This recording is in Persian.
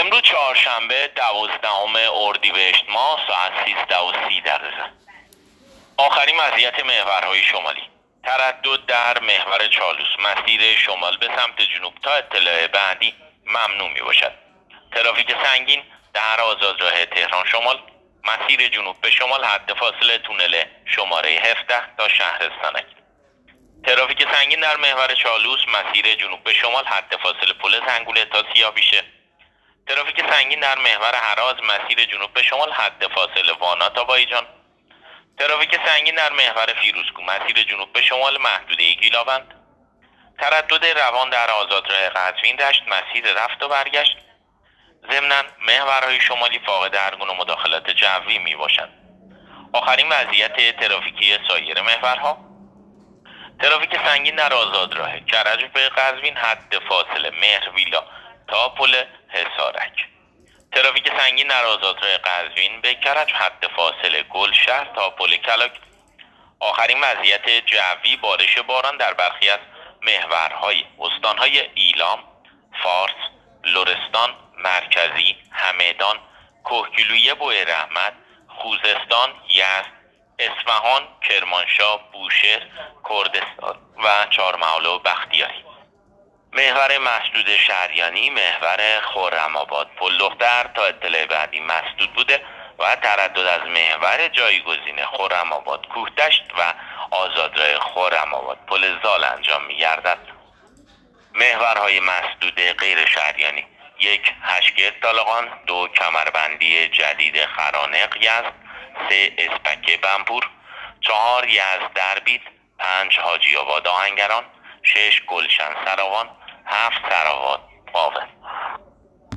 امروز چهارشنبه 12 اردیبهشت ماه ساعت 13:30. آخرین وضعیت محورهای شمالی. تردد در محور چالوس مسیر شمال به سمت جنوب تا اطلاع بعدی ممنوع می باشد. ترافیک سنگین در آزادراه تهران شمال مسیر جنوب به شمال حد فاصله تونل شماره 17 تا شهرستانک. ترافیک سنگین در محور چالوس مسیر جنوب به شمال حد فاصله پل زنگوله تا سیاویشه. ترافیک سنگین در محور هراز مسیر جنوب به شمال حد فاصله وانا تا بایجان. ترافیک سنگین در محور فیروزکوه مسیر جنوب به شمال محدوده گیلاوند. تردد روان در آزادراه قزوین دشت مسیر رفت و برگشت. ضمناً محورهای شمالی فاقد هر گونه مداخلات جوی می باشند. آخرین وضعیت ترافیکی سایر محورها. ترافیک سنگین در آزادراه کرج به قزوین حد فاصله مهرویلا تا پل حصارک. ترافیک سنگین در آزادراه قزوین به کرج حد فاصله گلشهر تا پل کلاک. آخرین وضعیت جوی بارش باران در برخی از محورهای استانهای ایلام، فارس، لرستان، مرکزی، همدان، کهگیلویه، بوئرحمت، خوزستان، یزد، اصفهان، کرمانشاه، بوشهر، کردستان و چهارمحال و بختیاری. محور مسدود شهریانی محور خرم‌آباد پل دختر تا اطلاع بعدی مسدود بوده و تردد از محور جایگزین خرم‌آباد کوهدشت و آزادراه خرم‌آباد پل زال انجام می‌گردد. محورهای مسدود غیر شهریانی: 1 هشگرد طالقان، 2 کمربندی جدید خرانق یزد، 3 اسپک بنپور، 4 یزد دربید، 5 حاجی آباد آهنگران، 6 گلشن سراوان، 7 سراوان قاوه.